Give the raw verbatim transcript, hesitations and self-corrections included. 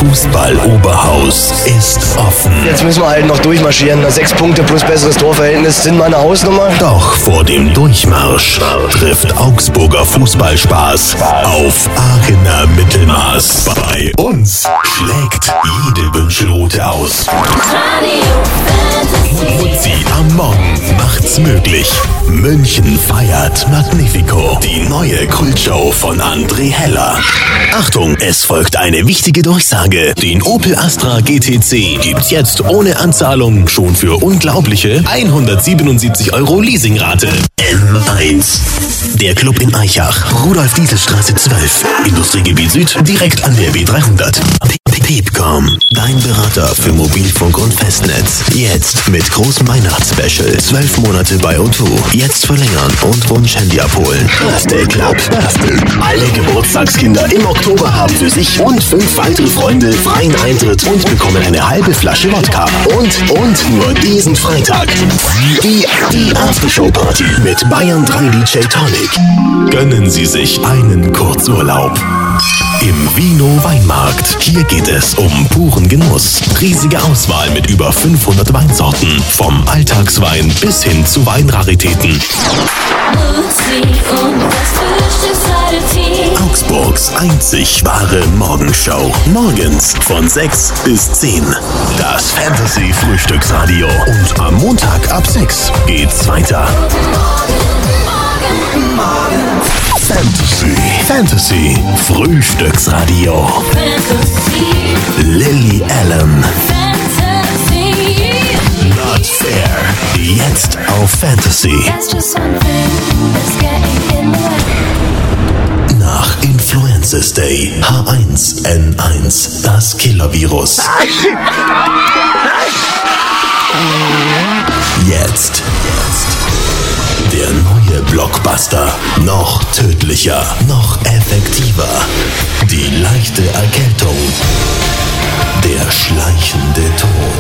Fußball-Oberhaus ist offen. Jetzt müssen wir halt noch durchmarschieren. Sechs Punkte plus besseres Torverhältnis sind meine Hausnummer. Doch vor dem Durchmarsch trifft Augsburger Fußballspaß auf Aachener Mittelmaß. Bei uns schlägt jede Wünschelrute aus. Sie am Morgen macht's möglich. München feiert Magnifico. Die neue Kultshow von André Heller. Achtung, es folgt eine wichtige Durchsage. Den Opel Astra G T C gibt's jetzt ohne Anzahlung schon für unglaubliche hundertsiebenundsiebzig Euro Leasingrate. M eins. Der Club in Aichach. Rudolf-Diesel-Straße zwölf. Industriegebiet Süd, direkt an der B dreihundert. Pepcom, dein Berater für Mobilfunk und Festnetz. Jetzt mit großem Weihnachtsspecial. Zwölf Monate bei O zwei. Jetzt verlängern und Wunschhandy abholen. Birthday Club. Birthday. Alle Geburtstagskinder im Oktober haben für sich und fünf weitere Freunde freien Eintritt und bekommen eine halbe Flasche Wodka. Und, und nur diesen Freitag. Die, die Aftershow-Party mit Bayern drei D J Tonic. Gönnen Sie sich einen Kurzurlaub. Im Vino Weinmarkt. Hier geht es um puren Genuss. Riesige Auswahl mit über fünfhundert Weinsorten. Vom Alltagswein bis hin zu Weinraritäten. Augsburgs einzig wahre Morgenshow. Morgens von sechs bis zehn. Das Fantasy Frühstücksradio. Und am Montag ab sechs geht's weiter. Fantasy. Fantasy. Frühstücksradio. Fantasy. Lily Allen. Fantasy. Not fair. Jetzt auf Fantasy. Nach Influences Day. H eins N eins. Das Killer-Virus. Jetzt. Jetzt. Der neue Blockbuster. Noch tödlicher, noch effektiver. Die leichte Erkältung. Der schleichende Tod.